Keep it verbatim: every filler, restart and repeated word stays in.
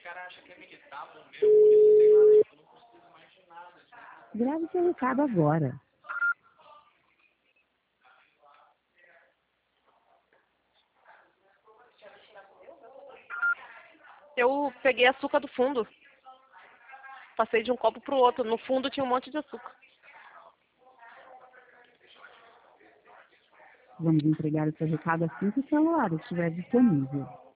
Grave seu recado agora. Eu peguei açúcar do fundo. Passei de um copo pro outro. No fundo tinha um monte de açúcar. Vamos entregar o seu recado assim que o celular estiver disponível.